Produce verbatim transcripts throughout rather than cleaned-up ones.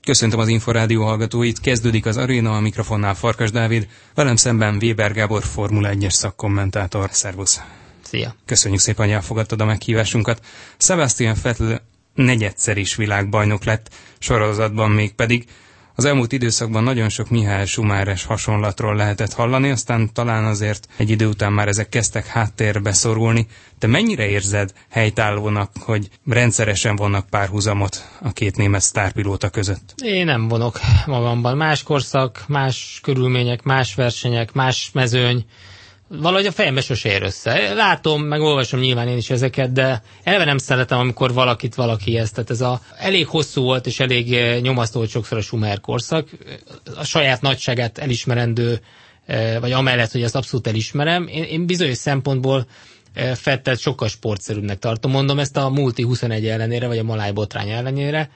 Köszöntöm az Inforádió hallgatóit, kezdődik az Aréna, a mikrofonnál Farkas Dávid, velem szemben Weber Gábor, Formula egyes szakkommentátor. Szervusz! Szia! Köszönjük szépen, hogy elfogadtad a meghívásunkat. Sebastian Vettel negyedszer is világbajnok lett, sorozatban még pedig. Az elmúlt időszakban nagyon sok Michael Schumacheres hasonlatról lehetett hallani, aztán talán azért egy idő után már ezek kezdtek háttérbe szorulni. Te mennyire érzed helytállónak, hogy rendszeresen vonnak párhuzamot a két német sztárpilóta között? Én nem vonok magamban. Más korszak, más körülmények, más versenyek, más mezőny. Valahogy a fejembe sose ér össze. Látom, meg olvasom nyilván én is ezeket, de eleve nem szeretem, amikor valakit valaki ezt. Tehát ez a elég hosszú volt, és elég nyomasztó volt sokszor a Schumacher korszak. A saját nagyságát elismerendő, vagy amellett, hogy azt abszolút elismerem. Én, én bizonyos szempontból Vettelt sokkal sportszerűbbnek tartom. Mondom ezt a Multi huszonegy ellenére, vagy a Maláj botrány ellenére.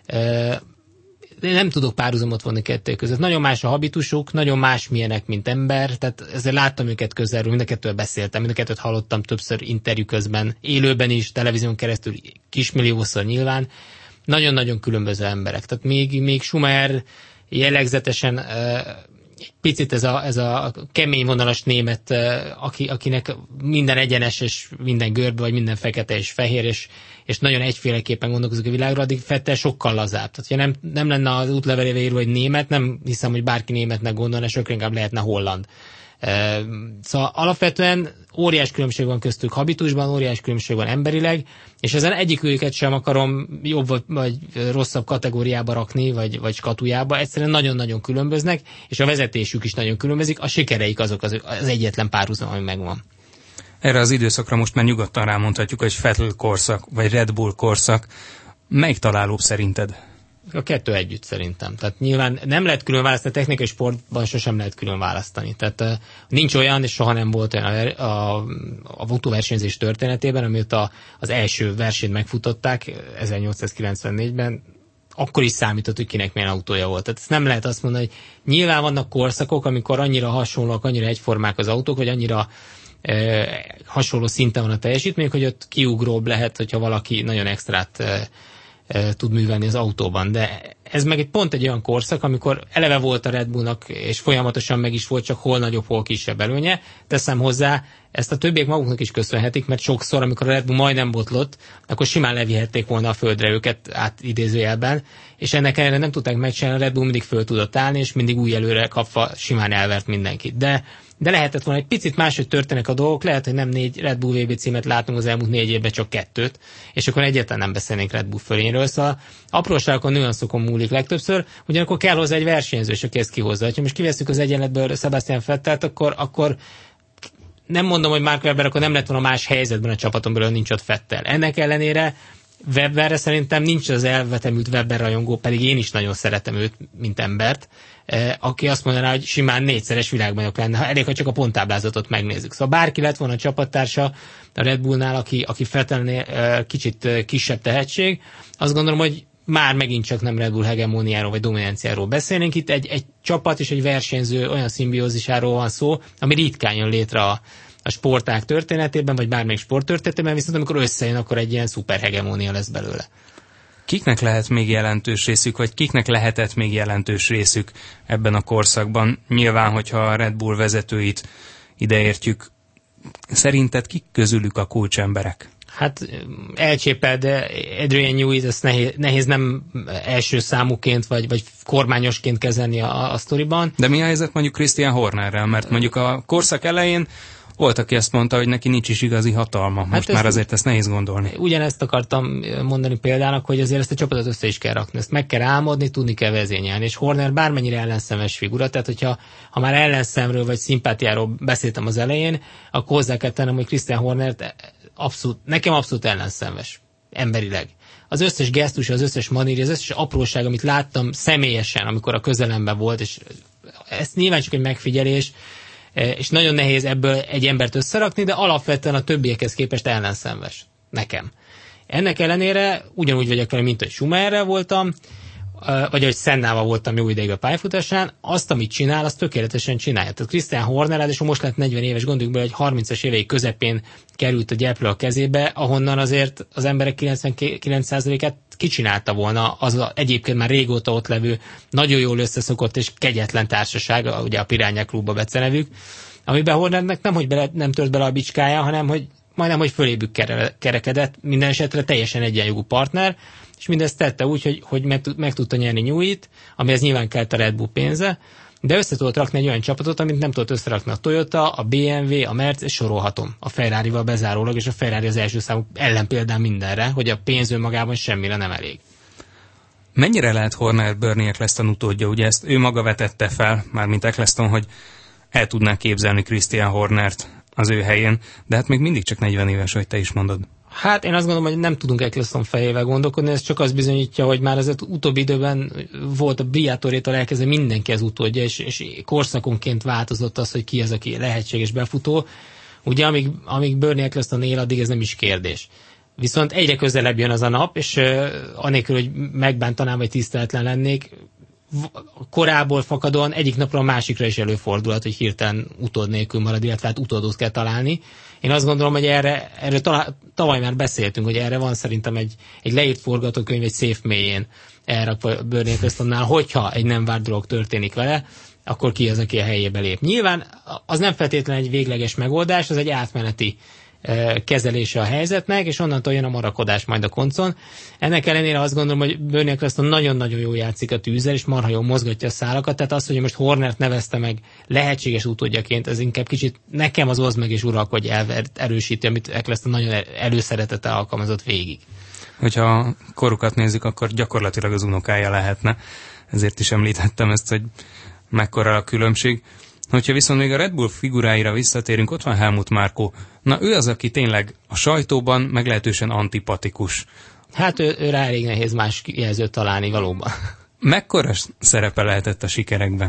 De nem tudok párhuzamot vonni kettő között. Nagyon más a habitusuk, nagyon más milyenek, mint ember, tehát ezért láttam őket közelről, mind a kettőről beszéltem, mind a kettőt hallottam többször interjú közben, élőben is, televízión keresztül, kismilliószor nyilván. Nagyon-nagyon különböző emberek. Tehát még, még Schumacher jellegzetesen egy picit ez a, ez a kemény vonalas német, aki, akinek minden egyenes, és minden görbe, vagy minden fekete és fehér, és, és nagyon egyféleképpen gondolkozik a világra, addig Vettel sokkal lazább. Tehát, ha nem, nem lenne az útlevelébe írva, hogy német, nem hiszem, hogy bárki németnek gondolna, sokkal inkább lehetne holland. Szóval alapvetően óriás különbség van köztük habitusban, óriás különbség van emberileg, és ezen egyikőjüket sem akarom jobb vagy, vagy rosszabb kategóriába rakni, vagy, vagy skatujába, egyszerűen nagyon-nagyon különböznek, és a vezetésük is nagyon különbözik, a sikereik azok az, az egyetlen párhuzam, ami megvan. Erre az időszakra most már nyugodtan rámondhatjuk, hogy Vettel korszak, vagy Red Bull korszak. Melyik találóbb szerinted? A kettő együtt szerintem. Tehát nyilván nem lehet külön választani, a technikai sportban sosem lehet külön választani. Tehát uh, nincs olyan, és soha nem volt olyan a, a, a autóversenyzés történetében, amióta az első versenyt megfutották ezernyolcszázkilencvennégyben, akkor is számított, hogy kinek milyen autója volt. Tehát ezt nem lehet azt mondani, hogy nyilván vannak korszakok, amikor annyira hasonlóak, annyira egyformák az autók, hogy annyira uh, hasonló szinten van a teljesítmény, hogy ott kiugróbb lehet, hogyha valaki nagyon extrát uh, tud művelni az autóban, de ez meg egy pont egy olyan korszak, amikor eleve volt a Red Bullnak, és folyamatosan meg is volt, csak hol nagyobb, hol kisebb előnye. Teszem hozzá, ezt a többiek maguknak is köszönhetik, mert sokszor, amikor a Red Bull majdnem botlott, akkor simán levihették volna a földre őket át idézőjelben, és ennek ellenére nem tudták megcsinálni, a Red Bull mindig föl tudott állni, és mindig új előre kapva simán elvert mindenkit. De De lehetett volna egy picit máshogy történnek a dolgok, lehet, hogy nem négy Red Bull vé bé címet látunk az elmúlt négy évben, csak kettőt, és akkor egyáltalán nem beszélnénk Red Bull fölényről, szóval apróságokon, nüanszokon múlik legtöbbször, ugyanakkor kell hozzá egy versenyző, és aki ezt kihozza. Ha most kivesszük az egyenletből Sebastian Vettelt, akkor, akkor nem mondom, hogy Mark Webber akkor nem lett volna más helyzetben a csapaton belül, nincs ott Vettel. Ennek ellenére Webberre szerintem nincs az elvetemült Webber rajongó, pedig én is nagyon szeretem őt, mint embert, aki azt mondaná, hogy simán négyszeres világbajnok lenne, ha elég, ha csak a ponttáblázatot megnézzük. Szóval bárki lett volna a csapattársa a Red Bullnál, aki, aki Vettelnél kicsit kisebb tehetség, azt gondolom, hogy már megint csak nem Red Bull hegemóniáról vagy dominanciáról beszélnénk, itt egy, egy csapat és egy versenyző olyan szimbiózisáról van szó, ami ritkán jön létre a a sportág történetében, vagy bármelyik sport történetében, viszont amikor összejön, akkor egy ilyen szuperhegemónia lesz belőle. Kiknek lehet még jelentős részük, vagy kiknek lehetett még jelentős részük ebben a korszakban? Nyilván, hogyha a Red Bull vezetőit ideértjük, szerinted kik közülük a kulcsemberek? Hát elcsépeld Adrian Newey, ezt nehéz, nehéz nem első számuként, vagy, vagy kormányosként kezelni a, a sztoriban. De mi a helyzet mondjuk Christian Hornerrel? Mert mondjuk a korszak elején volt, aki azt mondta, hogy neki nincs is igazi hatalma. Most hát már azért ezt nehéz gondolni. Ugyanezt akartam mondani példának, hogy azért ezt a csapatot össze is kell rakni. Ezt meg kell álmodni, tudni kell vezényelni. És Horner bármennyire ellenszemes figura, tehát hogyha ha már ellenszemről vagy szimpátiáról beszéltem az elején, akkor hozzá kell tennem, hogy Christian Horner abszolút, nekem abszolút ellenszemes. Emberileg. Az összes gesztus, az összes manír, az összes apróság, amit láttam személyesen, amikor a közelemben volt, és ez nyilván csak egy megfigyelés, és nagyon nehéz ebből egy embert összerakni, de alapvetően a többiekhez képest ellenszenves. Nekem. Ennek ellenére ugyanúgy vagyok vele, mint hogy Schumacherrel voltam, vagy hogy Sennával voltam jó ideig a pályafutásán, azt, amit csinál, azt tökéletesen csinálja. Tehát Christian Horner, ráadásul most lett negyven éves, gondoljuk bele, hogy harmincas évei közepén került a gyepről a kezébe, ahonnan azért az emberek kilencvenkilenc százalékát kicsinálta volna az a, egyébként már régóta ott levő, nagyon jól összeszokott és kegyetlen társaság, ugye a Piranha Klubba becenevük, amiben Hornernek nem, hogy bele, nem tört bele a bicskája, hanem hogy majdnem, hogy fölébük kerekedett, minden esetre teljesen egyenjogú partner, és mindezt tette úgy, hogy, hogy meg, meg tudta nyerni Newey-t, amihez nyilván kellett a Red Bull pénze, de össze tudott rakni egy olyan csapatot, amit nem tudott összerakni a Toyota, a bé em vé, a Mercedes, sorolhatom a Ferrarival bezárólag, és a Ferrari az első számú ellenpéldán mindenre, hogy a pénz önmagában semmire nem elég. Mennyire lehet Horner Bernie Eccleston utódja? Ugye ezt ő maga vetette fel, mármint Eccleston, hogy el tudná képzelni Christian Hornert az ő helyén, de hát még mindig csak negyven éves, hogy te is mondod. Hát én azt gondolom, hogy nem tudunk Eccleston fejével gondolkodni, ez csak az bizonyítja, hogy már az utóbbi időben volt a Briatorétól elkezdve mindenki az utódja, és, és korszakonként változott az, hogy ki az, aki lehetséges befutó. Ugye amíg, amíg Bernie Eccleston él, addig ez nem is kérdés. Viszont egyre közelebb jön az a nap, és uh, anélkül, hogy megbántanám, vagy tiszteletlen lennék, korából fakadóan egyik napról a másikra is előfordulhat, hogy hirtelen utód nélkül marad, illetve hát utódot kell találni. Én azt gondolom, hogy erre, erről talál, tavaly már beszéltünk, hogy erre van szerintem egy, egy leírt forgatókönyv, egy széf mélyén elrakva Bernie Ecclestonnál, hogyha egy nem várt dolog történik vele, akkor ki az, aki a helyébe lép. Nyilván az nem feltétlenül egy végleges megoldás, az egy átmeneti kezelése a helyzetnek, és onnantól jön a marakodás majd a koncon. Ennek ellenére azt gondolom, hogy Bernie Eccleston nagyon-nagyon jól játszik a tűzzel, és marha jól mozgatja a szálakat, tehát az, hogy most Hornert nevezte meg lehetséges utódjaként, ez inkább kicsit nekem az oszd meg és uralkodj erősíti, amit Eccleston nagyon előszeretete alkalmazott végig. Hogyha a korukat nézzük, akkor gyakorlatilag az unokája lehetne. Ezért is említettem ezt, hogy mekkora a különbség. Hogyha viszont még a Red Bull figuráira visszatérünk, ott van Helmut Marko. Na ő az, aki tényleg a sajtóban meglehetősen antipatikus. Hát ő, ő rá elég nehéz más jelzőt találni valóban. Mekkora szerepe lehetett a sikerekben?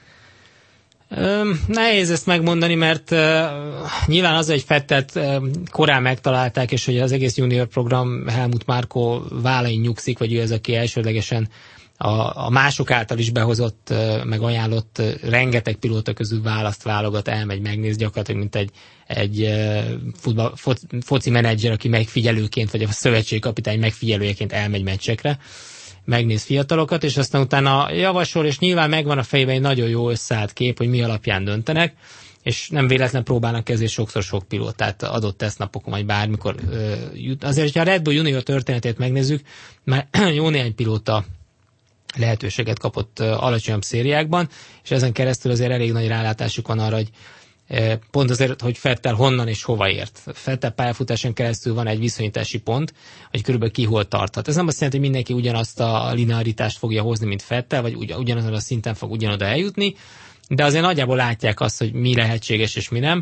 Öm, nehéz ezt megmondani, mert uh, nyilván az, hogy Vettelt uh, korán megtalálták, és hogy az egész junior program Helmut Marko vállain nyugszik, vagy ő az, aki elsődlegesen a, a mások által is behozott, meg ajánlott rengeteg pilóta közül választ válogat, elmegy, megnéz gyakorlatilag, mint egy, egy futball, fo, foci menedzser, aki megfigyelőként, vagy a szövetségkapitány megfigyelőjeként elmegy meccsekre, megnéz fiatalokat, és aztán utána javasol, és nyilván megvan a fejében egy nagyon jó összeállt kép, hogy mi alapján döntenek, és nem véletlen próbálnak ezért sokszor sok pilótát adott tesztnapokon, vagy bármikor jut. Azért, hogyha a Red Bull Junior történetét megnézzük, már jó néhány pilóta lehetőséget kapott alacsonyabb szériákban, és ezen keresztül azért elég nagy rálátásuk van arra, hogy pont azért, hogy Vettel honnan és hova ért. Vettel pályafutáson keresztül van egy viszonyítási pont, hogy körülbelül ki hol tarthat. Ez nem azt jelenti, hogy mindenki ugyanazt a linearitást fogja hozni, mint Vettel, vagy ugyanazon a szinten fog ugyanoda eljutni, de azért nagyjából látják azt, hogy mi lehetséges és mi nem.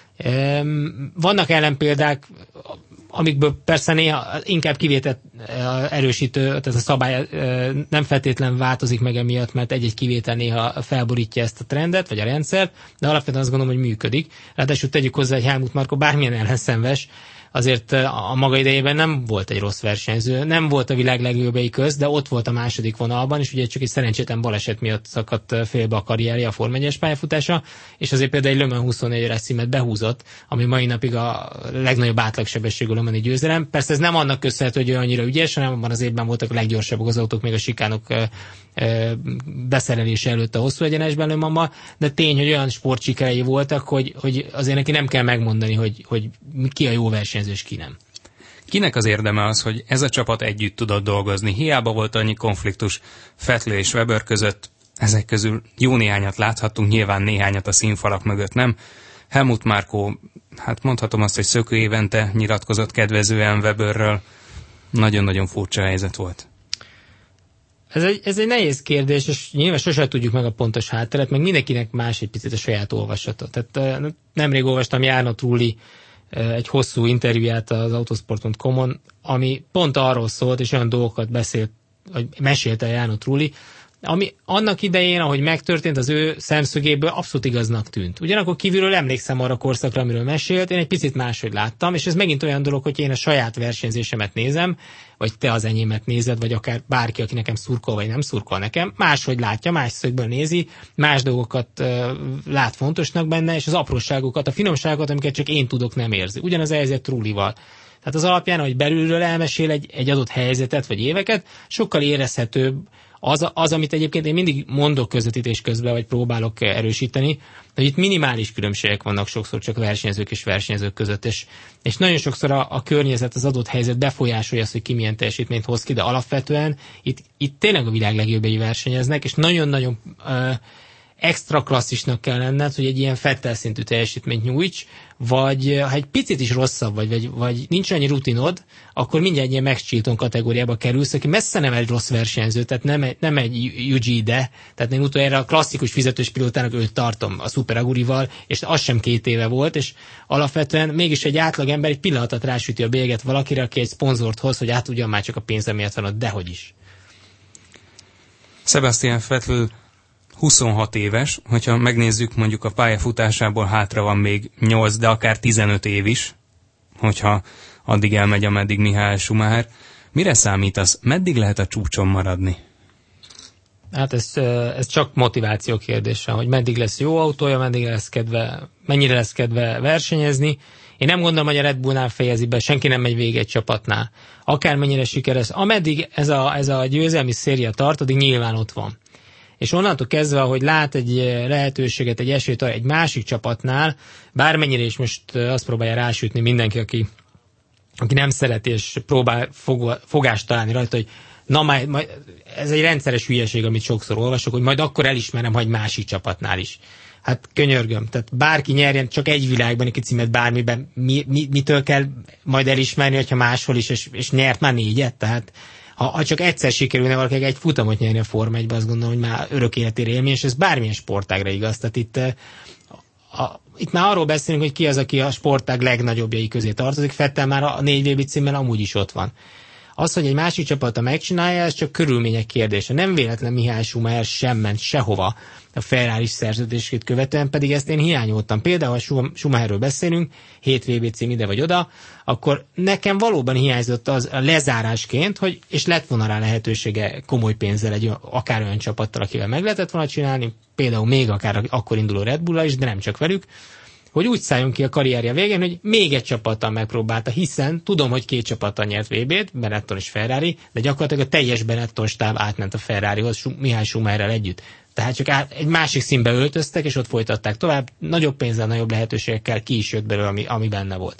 Vannak ellenpéldák, amikből persze néha inkább kivételt erősítő, tehát a szabály nem feltétlen változik meg emiatt, mert egy-egy kivétel néha felborítja ezt a trendet, vagy a rendszert, de alapvetően azt gondolom, hogy működik. Ráadásul tegyük hozzá, hogy Helmut Marko bármilyen ellenszenves, azért a maga idejében nem volt egy rossz versenyző, nem volt a világ legjobbjai köz, de ott volt a második vonalban, és ugye csak egy szerencsétlen baleset miatt szakadt félbe a karrierje, a Forma egyes pályafutása, és azért például egy Le Mans huszonnégyes címet behúzott, ami mai napig a legnagyobb átlagsebességű Le Mans-i győzelem. Persze ez nem annak köszönhető, hogy ő annyira ügyes, hanem abban az évben voltak a leggyorsabbak az autók, még a sikánok beszerelése előtt a hosszú egyenesben Le Mans-ban, de tény, hogy olyan sportsikerei voltak, hogy, hogy azért neki nem kell megmondani, hogy, hogy ki a jó versenyző és ki nem. Kinek az érdeme az, hogy ez a csapat együtt tudott dolgozni? Hiába volt annyi konfliktus Vettel és Weber között, ezek közül jó néhányat láthattunk, nyilván néhányat a színfalak mögött nem. Helmut Marko, hát mondhatom azt, hogy szökő évente nyilatkozott kedvezően Weberről. Nagyon-nagyon furcsa helyzet volt. Ez egy, ez egy nehéz kérdés, és nyilván sosem tudjuk meg a pontos hátteret, meg mindenkinek más egy picit a saját olvasata. Tehát nemrég olvastam Jarno Trulli egy hosszú interjúját az autosport pont com-on, ami pont arról szólt, és olyan dolgokat beszélt, vagy mesélte Jarno Trulli, ami annak idején, ahogy megtörtént, az ő szemszögéből abszolút igaznak tűnt. Ugyanakkor kívülről emlékszem arra a korszakra, amiről mesélt, én egy picit máshogy láttam, és ez megint olyan dolog, hogy én a saját versenyzésemet nézem, vagy te az enyémet nézed, vagy akár bárki, aki nekem szurkol, vagy nem szurkol nekem, máshogy látja, más szögből nézi, más dolgokat uh, lát fontosnak benne, és az apróságokat, a finomságokat, amiket csak én tudok, nem érzi. Ugyanaz a helyzet Trullival. Tehát az alapján, hogy belülről elmesél egy, egy adott helyzetet, vagy éveket, sokkal érezhetőbb az, az, amit egyébként én mindig mondok közvetítés közben, vagy próbálok erősíteni, hogy itt minimális különbségek vannak sokszor csak versenyzők és versenyzők között, és, és nagyon sokszor a, a környezet, az adott helyzet befolyásolja azt, hogy ki milyen teljesítményt hoz ki, de alapvetően itt, itt tényleg a világ legjobbjai versenyeznek, és nagyon-nagyon uh, extra klasszisnak kell lenned, hogy egy ilyen Vettel szintű teljesítményt nyújts, vagy ha egy picit is rosszabb vagy, vagy, vagy nincs annyi rutinod, akkor mindjárt egy ilyen Max Chilton kategóriába kerülsz, aki messze nem egy rossz versenyző, tehát nem egy, nem egy Yuji Ide, tehát én utoljára a klasszikus fizetős pilótának őt tartom a Super Agurival, és az sem két éve volt, és alapvetően mégis egy átlag ember egy pillanatot rásüti a bélyeget valakire, aki egy szponzort hoz, hogy át ugyan már csak a pénze miatt van ott, dehogy is. Sebastian Vettel huszonhat éves, hogyha megnézzük, mondjuk a pályafutásából hátra van még nyolc, de akár tizenöt év is, hogyha addig elmegy, ameddig Michael Schumacher. Mire számítasz? Meddig lehet a csúcson maradni? Hát ez, ez csak motiváció kérdése, hogy meddig lesz jó autója, meddig lesz kedve, mennyire lesz kedve versenyezni. Én nem gondolom, hogy a Red Bullnál fejezi be, senki nem megy végig egy csapatnál. Akármennyire sikeres, ameddig ez a, ez a győzelmi széria tart, addig nyilván ott van. És onnantól kezdve, hogy lát egy lehetőséget, egy esélyt egy másik csapatnál, bármennyire is most azt próbálja rásütni mindenki, aki, aki nem szereti, és próbál fog, fogást találni rajta, hogy na majd, majd, ez egy rendszeres hülyeség, amit sokszor olvasok, hogy majd akkor elismerem, ha egy másik csapatnál is. Hát könyörgöm, tehát bárki nyerjen csak egy világban, egy címet bármiben, mi, mi, mitől kell majd elismerni, hogyha máshol is, és, és nyert már négyet, tehát Ha, ha csak egyszer sikerülne valakinek egy futamot nyerni a Forma egybe, azt gondolom, hogy már örök életére élmény, és ez bármilyen sportágra igaz. Tehát itt, a, a, itt már arról beszélünk, hogy ki az, aki a sportág legnagyobbjai közé tartozik. Vettel már a négy vé bé címmel amúgy is ott van. Az, hogy egy másik csapata megcsinálja, ez csak körülmények kérdése. Nem véletlen Michael Schumacher sem ment sehova a Ferrari szerződését követően, pedig ezt én hiányoltam. Például, ha Schumacherről beszélünk, hét vé bé cím ide vagy oda, akkor nekem valóban hiányzott az a lezárásként, hogy, és lett volna rá lehetősége komoly pénzzel egy akár olyan csapattal, akivel meg lehetett volna csinálni, például még akár akkor induló Red Bull-al is, de nem csak velük, hogy úgy szálljon ki a karrierje végén, hogy még egy csapattal megpróbálta, hiszen tudom, hogy két csapattal nyert vé bét, Benetton és Ferrari, de gyakorlatilag a teljes Benetton stáb átment a Ferrarihoz, Michael Schumacherrel együtt. Tehát csak át, egy másik színbe öltöztek, és ott folytatták tovább, nagyobb pénzzel, nagyobb lehetőségekkel ki is jött belőle, ami, ami benne volt.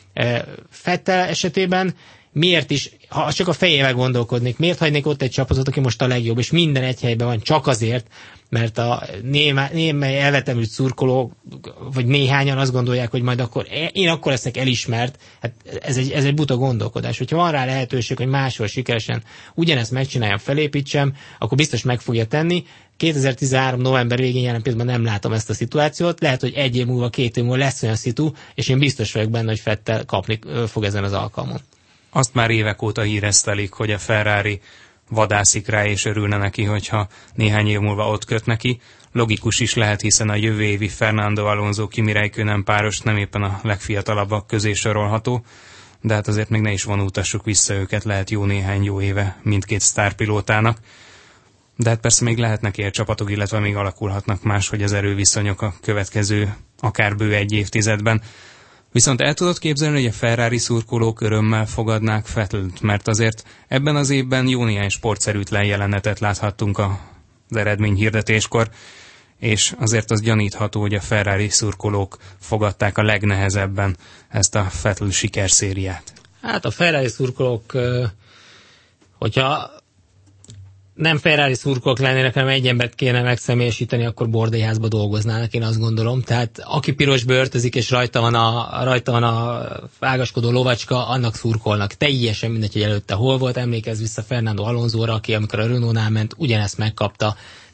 Vettel esetében miért is, ha csak a fejével gondolkodnék, miért hagynék ott egy csapatot, aki most a legjobb, és minden egy helyben van, csak azért, mert a némely, némely elvetemült szurkoló, vagy néhányan azt gondolják, hogy majd akkor én akkor leszek elismert. Hát ez egy, ez egy buta gondolkodás. Hogyha van rá lehetőség, hogy máshol sikeresen ugyanezt megcsináljam, felépítsem, akkor biztos meg fogja tenni. kétezer-tizenhárom november végén jelen pillanatban nem látom ezt a szituációt. Lehet, hogy egy év múlva, két év múlva lesz olyan szitu, és én biztos vagyok benne, hogy Vettel kapni fog ezen az alkalmon. Azt már évek óta híresztelik, hogy a Ferrari vadászik rá, és örülne neki, hogyha néhány év múlva ott köt neki. Logikus is lehet, hiszen a jövő évi Fernando Alonso Kimi Räikkönen páros nem éppen a legfiatalabbak közé sorolható, de hát azért még ne is vonultassuk vissza őket, lehet jó néhány jó éve mindkét sztárpilótának. De hát persze még lehetnek ilyen csapatok, illetve még alakulhatnak máshogy az erőviszonyok a következő akár bő egy évtizedben. Viszont el tudod képzelni, hogy a Ferrari szurkolók örömmel fogadnák Vettelt, mert azért ebben az évben jó néhány sportszerűtlen jelenetet láthattunk az eredmény hirdetéskor, és azért az gyanítható, hogy a Ferrari szurkolók fogadták a legnehezebben ezt a Vettel sikerszériát. Hát a Ferrari szurkolók, hogyha nem Ferrari szurkolók lennének, hanem egy embert kéne megszemélyesíteni, akkor bordélyházba dolgoznának, én azt gondolom. Tehát aki pirosba öltözik, és rajta van a, rajta van a ágaskodó lovacska, annak szurkolnak. Teljesen mindegy, hogy előtte hol volt. Emlékezz vissza Fernando Alonsóra, aki amikor a Renault-nál ment, ugyanezt megkapta.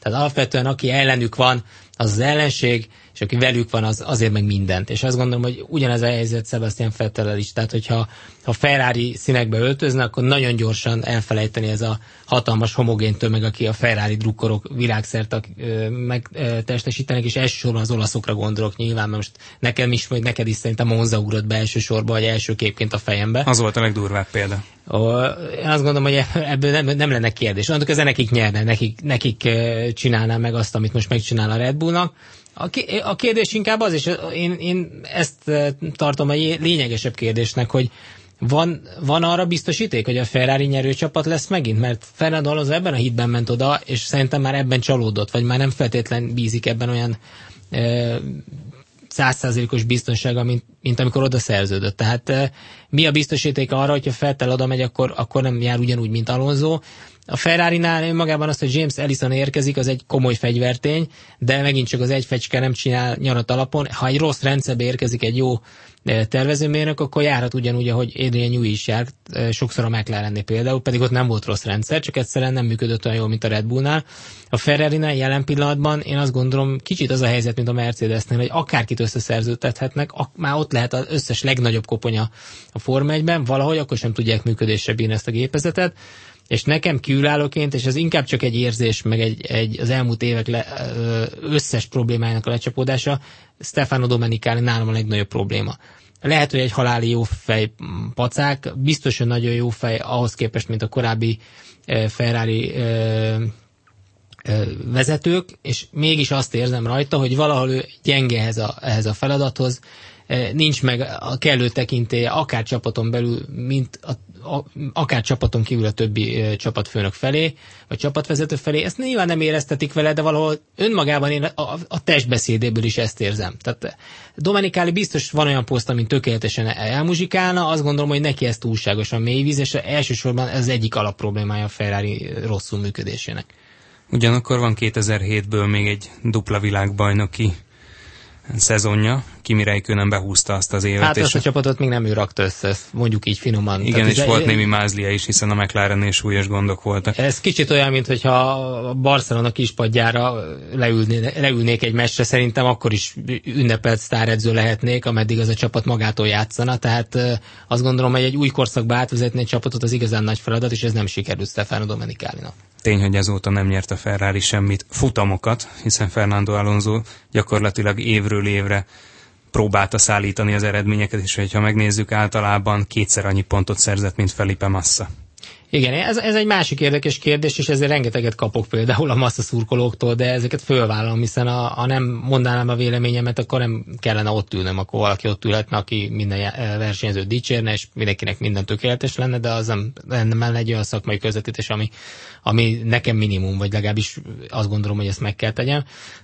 Tehát alapvetően aki ellenük van, az az ellenség, és aki velük van, az azért meg mindent. És azt gondolom, hogy ugyanez a helyzet Sebastian Vettellel is. Tehát, hogyha ha Ferrari színekbe öltözne, akkor nagyon gyorsan elfelejteni ez a hatalmas homogén tömeg, aki a Ferrari drukkorok világszerte megtestesítenek, és elsősorban az olaszokra gondolok nyilván, mert most nekem is, vagy neked is szerintem Monza ugrott be elsősorban, vagy első képként a fejembe. Az volt a legdurvább példa. Én azt gondolom, hogy ebből nem, nem lenne kérdés. Annak ez nekik nyerne, nekik, nekik csinálná meg azt, amit most megcsinál a Red Bullnak. A kérdés inkább az, és én, én ezt tartom a lényegesebb kérdésnek, hogy van, van arra biztosíték, hogy a Ferrari nyerő csapat lesz megint? Mert Fernando Alonso ebben a hitben ment oda, és szerintem már ebben csalódott, vagy már nem feltétlen bízik ebben olyan százszázalékos biztonsága, mint, mint amikor oda szerződött. Tehát mi a biztosíték arra, hogyha Vettel oda megy, akkor, akkor nem jár ugyanúgy, mint Alonso. A Ferrarinál önmagában azt, hogy James Allison érkezik, az egy komoly fegyvertény, de megint csak az egy fecske nem csinál nyarat alapon. Ha egy rossz rendszerbe érkezik egy jó tervezőmérnök, akkor járhat ugyanúgy, ahogy Adrian Newey is járt, sokszor a McLarennél például, pedig ott nem volt rossz rendszer, csak egyszerűen nem működött olyan jól, mint a Red Bullnál. A Ferrarinál jelen pillanatban én azt gondolom, kicsit az a helyzet, mint a Mercedesnél, hogy akárkit összeszerződtethetnek, már ott lehet az összes legnagyobb koponya a Forma egyben, valahogy akkor sem tudják működésre bírni ezt a gépezetet. És nekem kívülállóként, és ez inkább csak egy érzés, meg egy, egy az elmúlt évek le, összes problémájának a lecsapódása, Stefano Domenicali nálam a legnagyobb probléma. Lehet, hogy egy haláli jó fej pacák, biztos, hogy nagyon jó fej ahhoz képest, mint a korábbi Ferrari vezetők, és mégis azt érzem rajta, hogy valahol ő gyenge ehhez a, ehhez a feladathoz, nincs meg a kellő tekintélye, akár csapaton belül, mint a, a, akár csapaton kívül a többi e, csapatfőnök felé, vagy csapatvezető felé. Ezt nyilván nem éreztetik vele, de valahol önmagában én a, a testbeszédéből is ezt érzem. Tehát Domenicali biztos van olyan poszt, amit tökéletesen elmuzsikálna, azt gondolom, hogy neki ez túlságosan mélyvíz, és elsősorban ez az egyik alapproblémája a Ferrari rosszul működésének. Ugyanakkor van kétezer-hétből még egy dupla világbajnoki szezonja, Kimi Räikkönen behúzta azt az évet. Hát azt a csapatot még nem ő rakta össze, mondjuk így finoman. Igen, tehát és ez, volt némi mázlia is, hiszen a McLarennél súlyos gondok voltak. Ez kicsit olyan, mintha a Barcelona kispadjára leülné, leülnék egy meccsre, szerintem akkor is ünnepelt sztáredző lehetnék, ameddig az a csapat magától játszana, tehát azt gondolom, hogy egy új korszakba átvezetni egy csapatot az igazán nagy feladat, és ez nem sikerült Stefano Domenicalinak. Tény, hogy ezóta nem nyert a Ferrari semmit futamokat, hiszen Fernando Alonso gyakorlatilag évről évre próbálta szállítani az eredményeket, és hogyha megnézzük, általában kétszer annyi pontot szerzett, mint Felipe Massa. Igen, ez, ez egy másik érdekes kérdés, és ezért rengeteget kapok például a Massa szurkolóktól, de ezeket fölvállalom, hiszen ha, ha nem mondanám a véleményemet, akkor nem kellene ott ülnöm, akkor valaki ott ülhetne, aki minden versenyzőt dicsérne, és mindenkinek minden tökéletes lenne, de az nem lenne egy olyan szakmai közvetítés, ami, ami nekem minimum, vagy legalábbis azt gondolom, hogy ezt meg kell tegyem.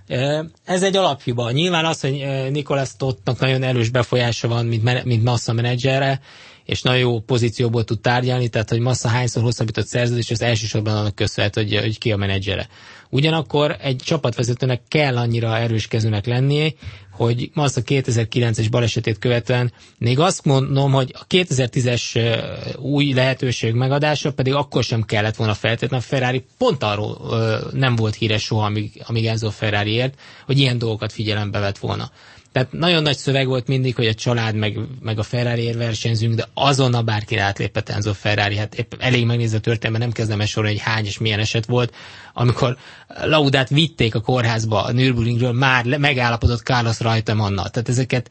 Ez egy alaphiba. Nyilván az, hogy Nicolas Tottnak nagyon erős befolyása van, mint, mint Massa menedzserre, és nagyon jó pozícióból tud tárgyalni, tehát hogy Massa hányszor hosszabbított szerződés, és az elsősorban annak köszönhető, hogy, hogy ki a menedzsere. Ugyanakkor egy csapatvezetőnek kell annyira erős kezűnek lennie, hogy Massa kétezer-kilences balesetét követően még azt mondom, hogy a kétezer-tízes új lehetőség megadása pedig akkor sem kellett volna feltétlenül. A Ferrari pont arról nem volt híres soha, amíg, amíg Enzo Ferrari ért, hogy ilyen dolgokat figyelembe vett volna. Tehát nagyon nagy szöveg volt mindig, hogy a család meg, meg a Ferrariért versenyzünk, de azonnal bárki átlépett Enzo Ferrari. Hát épp elég megnézni a történetben, nem kezdem el sorolni, hogy hány és milyen eset volt, amikor Laudát vitték a kórházba a Nürburgringről, már megállapodott Carlos Reutemannal. Tehát ezeket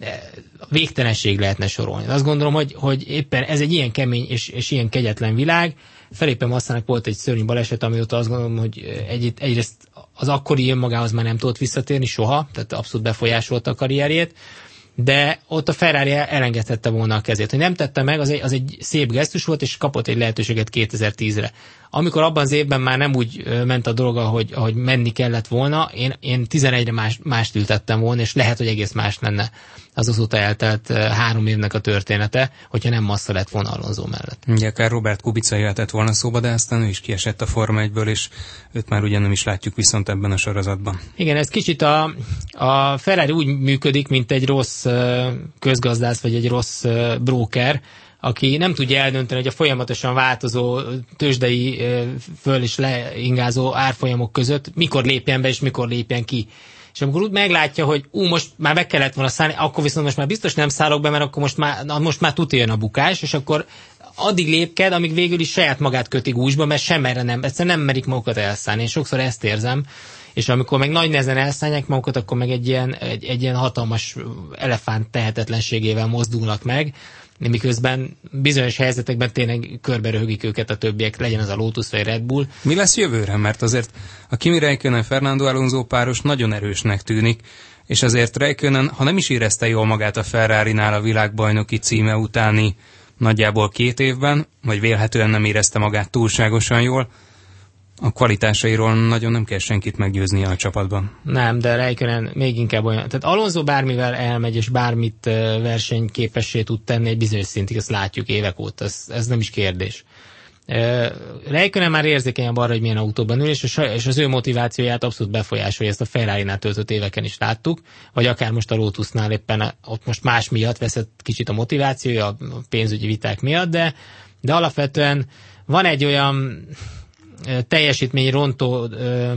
végtelenség lehetne sorolni. Azt gondolom, hogy, hogy éppen ez egy ilyen kemény és, és ilyen kegyetlen világ. Felipe Massának volt egy szörnyű baleset, amióta azt gondolom, hogy egy, egyrészt az akkori önmagához már nem tudott visszatérni soha, tehát abszolút befolyásolta a karrierjét, de ott a Ferrari elengedhette volna a kezét. Hogy nem tette meg, az egy, az egy szép gesztus volt, és kapott egy lehetőséget kétezer-tízre. Amikor abban az évben már nem úgy ment a dolog, ahogy, ahogy menni kellett volna, én, én tizenegyre más, mást ültettem volna, és lehet, hogy egész más lenne az azóta eltelt három évnek a története, hogyha nem Massa lett volna Alonso mellett. Ugye akár Robert Kubica jöhetett volna szóba, de aztán ő is kiesett a Forma egyből, és őt már ugye nem is látjuk viszont ebben a sorozatban. Igen, ez kicsit a, a Ferrari úgy működik, mint egy rossz közgazdász, vagy egy rossz broker, aki nem tudja eldönteni, hogy a folyamatosan változó tőzsdei föl és leingázó árfolyamok között mikor lépjen be és mikor lépjen ki. És amikor úgy meglátja, hogy ú, most már be kellett volna szállni, akkor viszont most már biztos nem szállok be, mert akkor most már, na, most már tuti jön a bukás, és akkor addig lépked, amíg végül is saját magát köti gúzsba, mert semmerre nem, egyszerűen nem merik magukat elszállni. Én sokszor ezt érzem, és amikor meg nagy nehezen elszállják magukat, akkor meg egy ilyen, egy, egy ilyen hatalmas elefánt tehetetlenségével mozdulnak meg, miközben bizonyos helyzetekben tényleg körbe röhögik őket a többiek, legyen az a Lotus vagy Red Bull. Mi lesz jövőre? Mert azért a Kimi Räikkönen-Fernando Alonso páros nagyon erősnek tűnik, és azért Räikkönen, ha nem is érezte jól magát a Ferrarinál a világbajnoki címe utáni nagyjából két évben, vagy vélhetően nem érezte magát túlságosan jól, a kvalitásairól nagyon nem kell senkit meggyőznie a csapatban. Nem, de Räikkönen még inkább olyan. Tehát Alonso bármivel elmegy, és bármit versenyképessé tud tenni egy bizonyos szintig, ezt látjuk évek óta, ez, ez nem is kérdés. Räikkönen már érzékenyen arra, hogy milyen autóban ül, és az ő motivációját abszolút befolyásolja, ezt a Ferrarinál töltött éveken is láttuk, vagy akár most a Lotusnál éppen ott most más miatt veszett kicsit a motivációja, a pénzügyi viták miatt, de, de alapvetően van egy olyan teljesítményrontó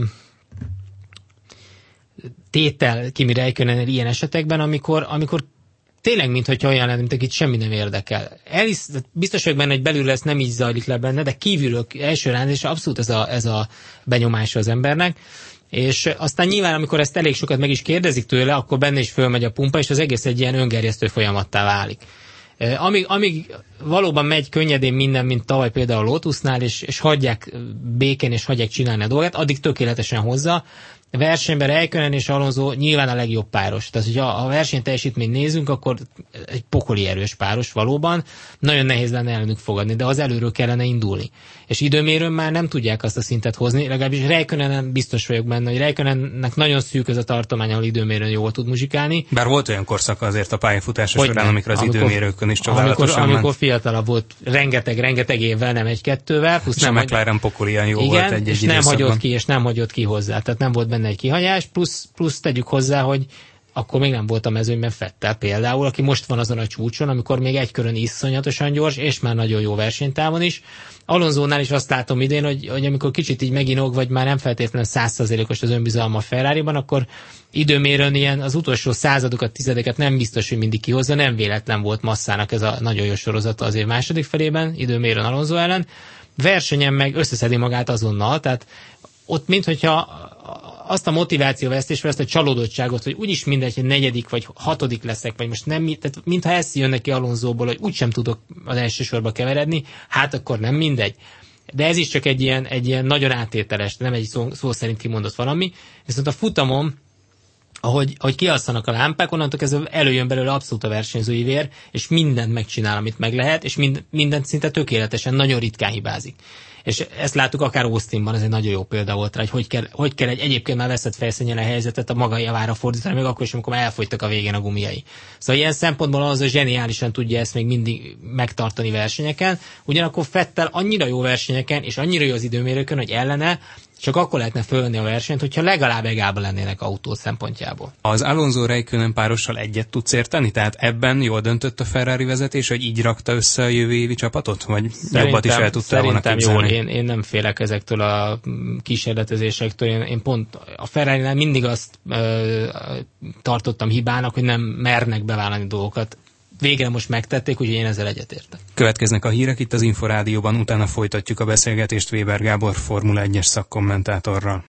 tétel Kimi Räikkönen ilyen esetekben, amikor, amikor tényleg, mintha olyan lenne, mint akit semmi nem érdekel. Elis, biztos vagyok benne, hogy belül ez nem így zajlik le benne, de kívülről első ránézésre abszolút ez a, ez a benyomása az embernek. És aztán nyilván, amikor ezt elég sokat meg is kérdezik tőle, akkor benne is fölmegy a pumpa, és az egész egy ilyen öngerjesztő folyamattá válik. Amíg, amíg valóban megy könnyedén minden, mint tavaly például a Lotusnál, és, és hagyják békén, és hagyják csinálni a dolgát, addig tökéletesen hozza. A versenyben Räikkönen és Alonso nyilván a legjobb páros. Tehát, hogyha a versenyteljesítményt nézünk, akkor egy pokoli erős páros valóban. Nagyon nehéz lenne ellenük fogadni, de az előről kellene indulni. És időmérőn már nem tudják azt a szintet hozni, legalábbis Räikkönen biztos vagyok benne, hogy Räikkönennek nagyon szűk ez a tartomány, ahol időmérőn jól tud muzsikálni. Bár volt olyan korszaka azért a pályafutása során, nem, amikor az amikor, időmérőkön is csodálatosan amikor, ment. amikor fiatalabb volt, rengeteg, rengeteg évvel, nem egy-kettővel. Plusz nem McLaren pokolian jó igen, volt egy-egy és nem hagyott ki, és nem hagyott ki hozzá. Tehát nem volt benne egy kihagyás, plusz, plusz tegyük hozzá, hogy akkor még nem volt a mezőnyben Vettel például, aki most van azon a csúcson, amikor még egy körön iszonyatosan gyors, és már nagyon jó versenytávon is. Alonsónál is azt látom idén, hogy, hogy amikor kicsit így meginog, vagy már nem feltétlenül száz százalékos az önbizalma a Ferrariban, akkor időmérőn ilyen az utolsó századokat, tizedeket nem biztos, hogy mindig kihozza, nem véletlen volt Massának ez a nagyon jó sorozata az év második felében, időmérőn Alonso ellen. Versenyen meg összeszedi magát azonnal, tehát ott minthogyha azt a motivációvesztést, vagy azt a csalódottságot, hogy úgyis mindegy, hogy negyedik vagy hatodik leszek, vagy most nem, tehát mintha ez jön neki Alonsóból, hogy úgysem tudok az első sorba keveredni, hát akkor nem mindegy. De ez is csak egy ilyen, egy ilyen nagyon áttételes, nem egy szó, szó szerint kimondott valami. Viszont a futamon, ahogy, ahogy kialszanak a lámpák, onnantól kezdve előjön belőle abszolút a versenyzői vér, és mindent megcsinál, amit meg lehet, és mind, mindent szinte tökéletesen, nagyon ritkán hibázik. És ezt láttuk akár Austinban, ez egy nagyon jó példa volt rá, hogy hogy kell, hogy kell egy egyébként már veszett fejszényen a helyzetet a maga javára fordítani, még akkor is, amikor már elfogytak a végén a gumiai. Szóval ilyen szempontból az, hogy zseniálisan tudja ezt még mindig megtartani versenyeken, ugyanakkor Vettel annyira jó versenyeken, és annyira jó az időmérőkön, hogy ellene csak akkor lehetne fölvenni a versenyt, hogyha legalább egálban lennének autó szempontjából. Az Alonso-Räikkönen párossal egyet tudsz érteni? Tehát ebben jól döntött a Ferrari vezetés, hogy így rakta össze a jövő évi csapatot? Vagy szerintem, jobbat is el tudta volna képzelni? Jól, én, én nem félek ezektől a kísérletezésektől. Én, én pont a Ferrarinál mindig azt ö, tartottam hibának, hogy nem mernek bevállalni dolgokat. Végre most megtették, úgyhogy én ezzel egyetértek. Következnek a hírek itt az Inforádióban, utána folytatjuk a beszélgetést Weber Gábor Formula egyes szakkommentátorral.